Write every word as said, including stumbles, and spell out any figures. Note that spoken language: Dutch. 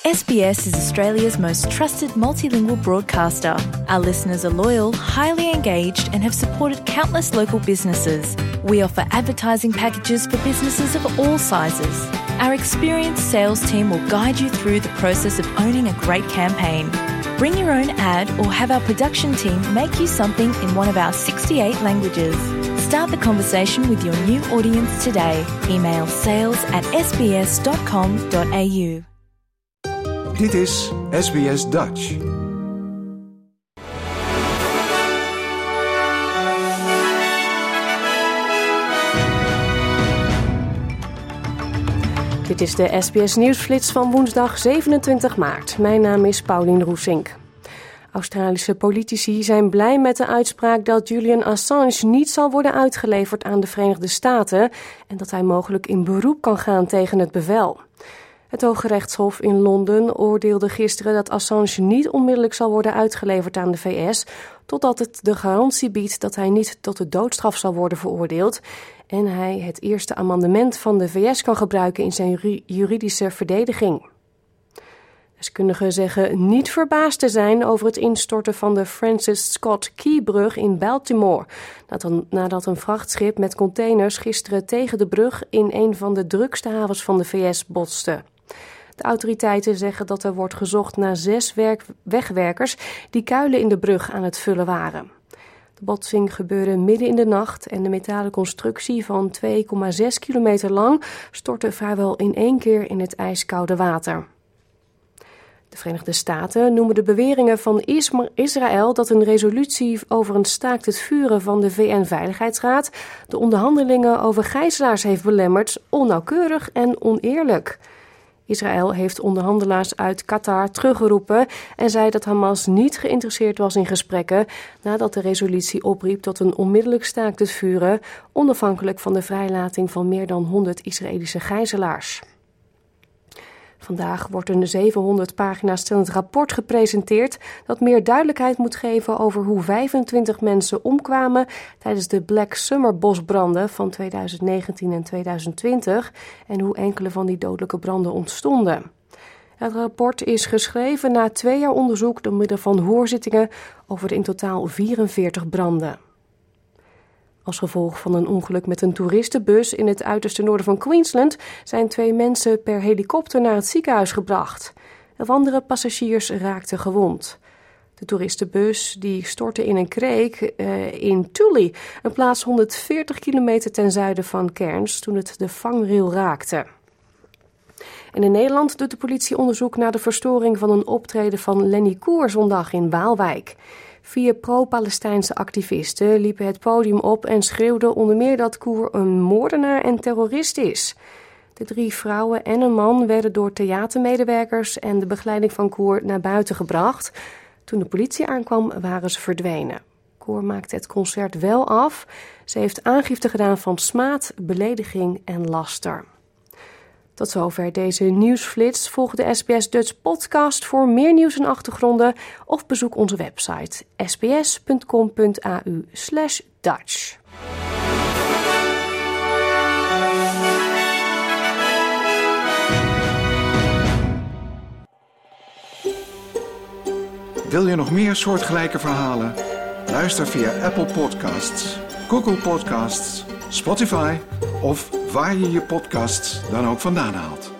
S B S is Australia's most trusted multilingual broadcaster. Our listeners are loyal, highly engaged, and have supported countless local businesses. We offer advertising packages for businesses of all sizes. Our experienced sales team will guide you through the process of owning a great campaign. Bring your own ad or have our production team make you something in one of our sixty-eight languages. Start the conversation with your new audience today. Email sales at s b s dot com dot a u. Dit is S B S Dutch. Dit is de S B S Nieuwsflits van woensdag zevenentwintig maart. Mijn naam is Paulien Roesink. Australische politici zijn blij met de uitspraak dat Julian Assange niet zal worden uitgeleverd aan de Verenigde Staten en dat hij mogelijk in beroep kan gaan tegen het bevel. Het Hooggerechtshof in Londen oordeelde gisteren dat Assange niet onmiddellijk zal worden uitgeleverd aan de V S, totdat het de garantie biedt dat hij niet tot de doodstraf zal worden veroordeeld en hij het eerste amendement van de V S kan gebruiken in zijn juridische verdediging. Deskundigen zeggen niet verbaasd te zijn over het instorten van de Francis Scott Key-brug in Baltimore, nadat een vrachtschip met containers gisteren tegen de brug in een van de drukste havens van de V S botste. De autoriteiten zeggen dat er wordt gezocht naar zes werk- wegwerkers die kuilen in de brug aan het vullen waren. De botsing gebeurde midden in de nacht en de metalen constructie van twee komma zes kilometer lang stortte vrijwel in één keer in het ijskoude water. De Verenigde Staten noemen de beweringen van Israël dat een resolutie over een staakt het vuren van de V N-veiligheidsraad de onderhandelingen over gijzelaars heeft belemmerd onnauwkeurig en oneerlijk. Israël heeft onderhandelaars uit Qatar teruggeroepen en zei dat Hamas niet geïnteresseerd was in gesprekken nadat de resolutie opriep tot een onmiddellijk staakt het vuren, onafhankelijk van de vrijlating van meer dan honderd Israëlische gijzelaars. Vandaag wordt een zevenhonderd pagina's stellend rapport gepresenteerd dat meer duidelijkheid moet geven over hoe vijfentwintig mensen omkwamen tijdens de Black Summer bosbranden van tweeduizend negentien en tweeduizend twintig en hoe enkele van die dodelijke branden ontstonden. Het rapport is geschreven na twee jaar onderzoek door middel van hoorzittingen over de in totaal vierenveertig branden. Als gevolg van een ongeluk met een toeristenbus in het uiterste noorden van Queensland zijn twee mensen per helikopter naar het ziekenhuis gebracht. Elf andere passagiers raakten gewond. De toeristenbus die stortte in een kreek uh, in Tully, een plaats honderdveertig kilometer ten zuiden van Cairns, toen het de vangrail raakte. En in Nederland doet de politie onderzoek naar de verstoring van een optreden van Lenny Koer zondag in Waalwijk. Vier pro-Palestijnse activisten liepen het podium op en schreeuwden onder meer dat Koer een moordenaar en terrorist is. De drie vrouwen en een man werden door theatermedewerkers en de begeleiding van Koer naar buiten gebracht. Toen de politie aankwam waren ze verdwenen. Koer maakte het concert wel af. Ze heeft aangifte gedaan van smaad, belediging en laster. Tot zover deze nieuwsflits. Volg de S B S Dutch podcast voor meer nieuws en achtergronden of bezoek onze website s b s punt com punt a u slash Dutch. Wil je nog meer soortgelijke verhalen? Luister via Apple Podcasts, Google Podcasts, Spotify of waar je je podcasts dan ook vandaan haalt.